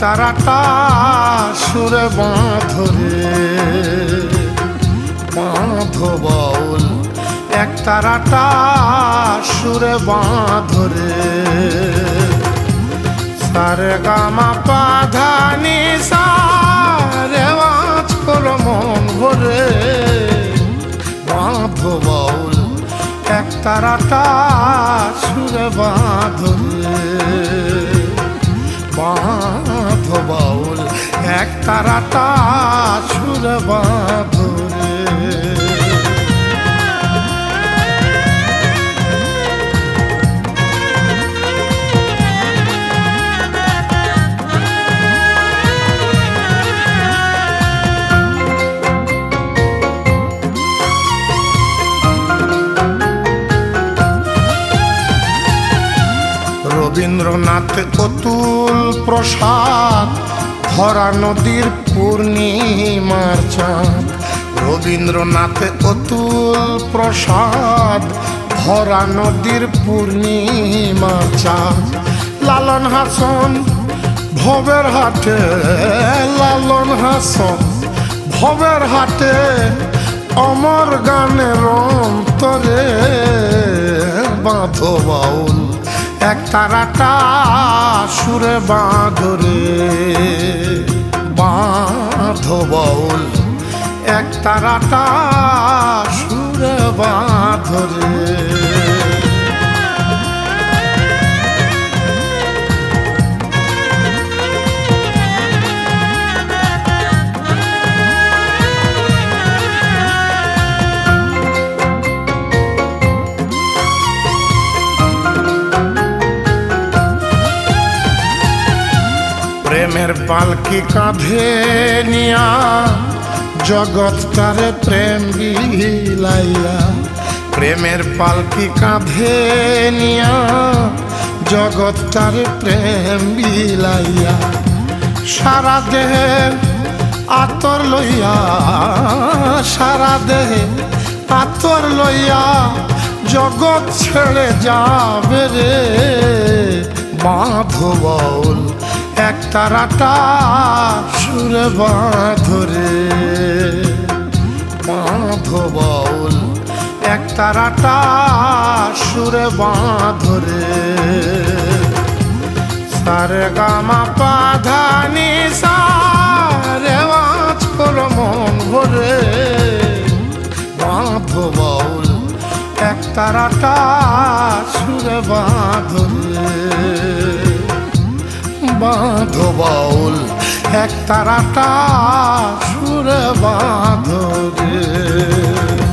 তারাটা সুরে বাঁধরে বাঁধো বাউল এক তারাটা সুরে বাঁধরে সারে গামা পাধা নিসা রেওয়াজ করো মন ভরে বাঁধো বাউল এক তারাটা সুরে বাঁধরে বাঁধো বাউল এক তারাটা সুরে বাঁধরে রবীন্দ্রনাথ অতুল প্রসাদ ভরা নদীর পূর্ণিমার চাঁদ রবীন্দ্রনাথ অতুল প্রসাদ ভরা নদীর পূর্ণিমার চাঁদ লালন হাসন ভবের হাটে লালন হাসন ভবের হাটে অমর গানের অন্তরে বাঁধো বাউল এক তারাটা সুরে বাঁধরে বাঁধো বাউল এক তারাটা সুরে বাঁধরে প্রেমের পালকি কাঁধে নিয়া জগৎটারে প্রেম বিলাইয়া প্রেমের পালকি কাঁধে নিয়া জগৎটারে প্রেম বিলাইয়া সারা দেহে আতর লইয়া সারা দেহে আতর লইয়া জগৎ ছেড়ে যাবে রে বাঁধো বাউল এক তারাটা সুরে বাঁধরে বাঁধো বাউল এক তারাটা সুরে বাঁধরে সারে গামা পাধা নিসা রেওয়াজ করো মন ভরে বাঁধো বাউল এক তারাটা সুরে বাঁধরে বাঁধো বাউল এক তারাটা সুরে বাঁধরে।